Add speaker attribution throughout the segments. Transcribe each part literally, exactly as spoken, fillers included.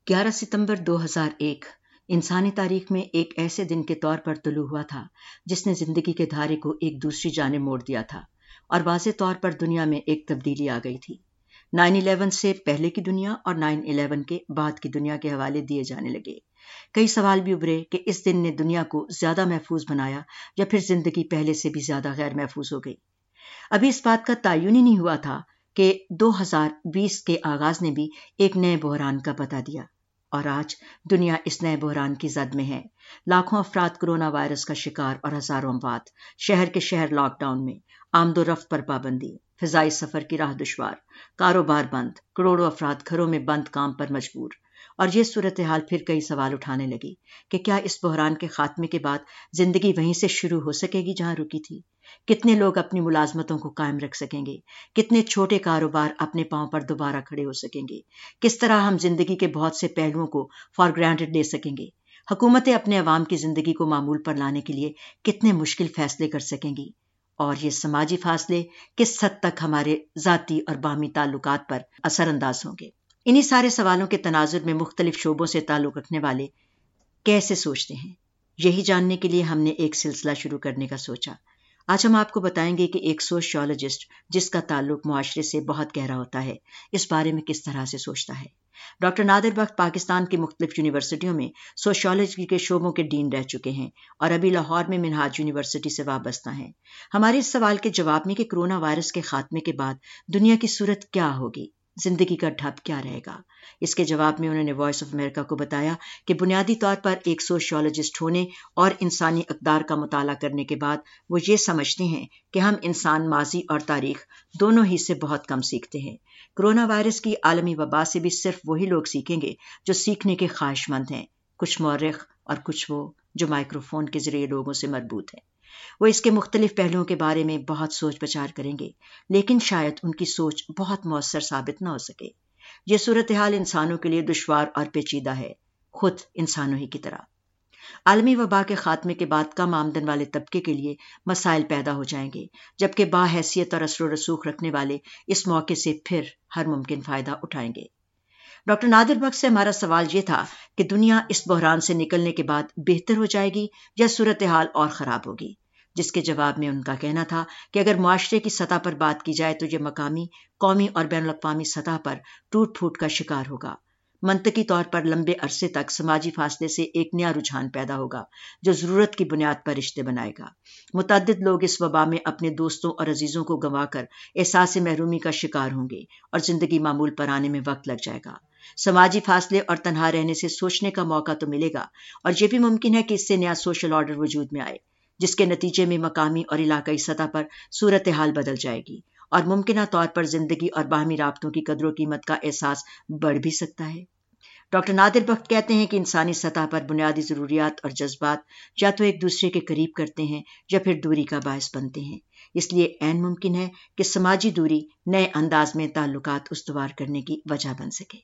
Speaker 1: گیارہ ستمبر دو ہزار ایک انسانی تاریخ میں ایک ایسے دن کے طور پر طلوع ہوا تھا جس نے زندگی کے دھارے کو ایک دوسری جانب موڑ دیا تھا اور واضح طور پر دنیا میں ایک تبدیلی آ گئی تھی۔ نائن الیون سے پہلے کی دنیا اور نائن الیون کے بعد کی دنیا کے حوالے دیے جانے لگے۔ کئی سوال بھی ابھرے کہ اس دن نے دنیا کو زیادہ محفوظ بنایا یا پھر زندگی پہلے سے بھی زیادہ غیر محفوظ ہو گئی۔ ابھی اس بات کا تعین ہی نہیں ہوا تھا کہ دو ہزار بیس کے آغاز نے بھی ایک نئے بحران کا پتہ دیا، اور آج دنیا اس نئے بحران کی زد میں ہے۔ لاکھوں افراد کورونا وائرس کا شکار اور ہزاروں اموات، شہر کے شہر لاک ڈاؤن میں، آمد و رفت پر پابندی، فضائی سفر کی راہ دشوار، کاروبار بند، کروڑوں افراد گھروں میں بند کام پر مجبور۔ اور یہ صورتحال پھر کئی سوال اٹھانے لگی کہ کیا اس بحران کے خاتمے کے بعد زندگی وہیں سے شروع ہو سکے گی جہاں رکی تھی؟ کتنے لوگ اپنی ملازمتوں کو قائم رکھ سکیں گے؟ کتنے چھوٹے کاروبار اپنے پاؤں پر دوبارہ کھڑے ہو سکیں گے؟ کس طرح ہم زندگی کے بہت سے پہلوؤں کو فار گرانٹڈ لے سکیں گے؟ حکومتیں اپنے عوام کی زندگی کو معمول پر لانے کے لیے کتنے مشکل فیصلے کر سکیں گی؟ اور یہ سماجی فاصلے کس حد تک ہمارے ذاتی اور باہمی تعلقات پر اثر انداز ہوں گے؟ انہی سارے سوالوں کے تناظر میں مختلف شعبوں سے تعلق رکھنے والے کیسے سوچتے ہیں، یہی جاننے کے لیے ہم نے ایک سلسلہ شروع کرنے کا سوچا۔ آج ہم آپ کو بتائیں گے کہ ایک سوشیولوجسٹ جس کا تعلق معاشرے سے بہت گہرا ہوتا ہے اس بارے میں کس طرح سے سوچتا ہے۔ ڈاکٹر نادر بخت پاکستان کی مختلف یونیورسٹیوں میں سوشیولوجی کے شعبوں کے ڈین رہ چکے ہیں اور ابھی لاہور میں منہاج یونیورسٹی سے وابستہ ہیں۔ ہمارے اس سوال کے جواب میں کہ کرونا وائرس کے خاتمے کے بعد دنیا کی صورت کیا ہوگی، زندگی کا ڈھب کیا رہے گا، اس کے جواب میں انہوں نے وائس آف امریکہ کو بتایا کہ بنیادی طور پر ایک سوشیولوجسٹ ہونے اور انسانی اقدار کا مطالعہ کرنے کے بعد وہ یہ سمجھتے ہیں کہ ہم انسان ماضی اور تاریخ دونوں ہی سے بہت کم سیکھتے ہیں۔ کرونا وائرس کی عالمی وبا سے بھی صرف وہی لوگ سیکھیں گے جو سیکھنے کے خواہش مند ہیں، کچھ مورخ اور کچھ وہ جو مائکروفون کے ذریعے لوگوں سے مربوط ہیں۔ وہ اس کے مختلف پہلوؤں کے بارے میں بہت سوچ بچار کریں گے، لیکن شاید ان کی سوچ بہت مؤثر ثابت نہ ہو سکے۔ یہ صورتحال انسانوں کے لیے دشوار اور پیچیدہ ہے، خود انسانوں ہی کی طرح۔ عالمی وبا کے خاتمے کے بعد کم آمدن والے طبقے کے لیے مسائل پیدا ہو جائیں گے، جبکہ باحیثیت اور اثر و رسوخ رکھنے والے اس موقع سے پھر ہر ممکن فائدہ اٹھائیں گے۔ ڈاکٹر نادر بخت سے ہمارا سوال یہ تھا کہ دنیا اس بحران سے نکلنے کے بعد بہتر ہو جائے گی یا صورتحال اور خراب ہوگی، جس کے جواب میں ان کا کہنا تھا کہ اگر معاشرے کی سطح پر بات کی جائے تو یہ مقامی، قومی اور بین الاقوامی سطح پر ٹوٹ پھوٹ کا شکار ہوگا۔ منطقی طور پر لمبے عرصے تک سماجی فاصلے سے ایک نیا رجحان پیدا ہوگا جو ضرورت کی بنیاد پر رشتے بنائے گا۔ متعدد لوگ اس وبا میں اپنے دوستوں اور عزیزوں کو گنوا کر احساس محرومی کا شکار ہوں گے اور زندگی معمول پر آنے میں وقت لگ جائے گا۔ سماجی فاصلے اور تنہا رہنے سے سوچنے کا موقع تو ملے گا، اور یہ بھی ممکن ہے کہ اس سے نیا سوشل آرڈر وجود میں آئے، جس کے نتیجے میں مقامی اور علاقائی سطح پر صورتحال بدل جائے گی اور ممکنہ طور پر زندگی اور باہمی رابطوں کی قدر و قیمت کا احساس بڑھ بھی سکتا ہے۔ ڈاکٹر نادر بخت کہتے ہیں کہ انسانی سطح پر بنیادی ضروریات اور جذبات یا تو ایک دوسرے کے قریب کرتے ہیں یا پھر دوری کا باعث بنتے ہیں، اس لیے عین ممکن ہے کہ سماجی دوری نئے انداز میں تعلقات استوار کرنے کی وجہ بن سکے۔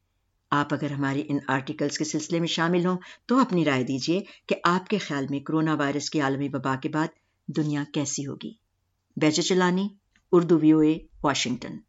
Speaker 1: آپ اگر ہماری ان آرٹیکلز کے سلسلے میں شامل ہوں تو اپنی رائے دیجیے کہ آپ کے خیال میں کرونا وائرس کی عالمی وبا کے بعد دنیا کیسی ہوگی۔ بیجا چلانی، اردو وی او اے، واشنگٹن۔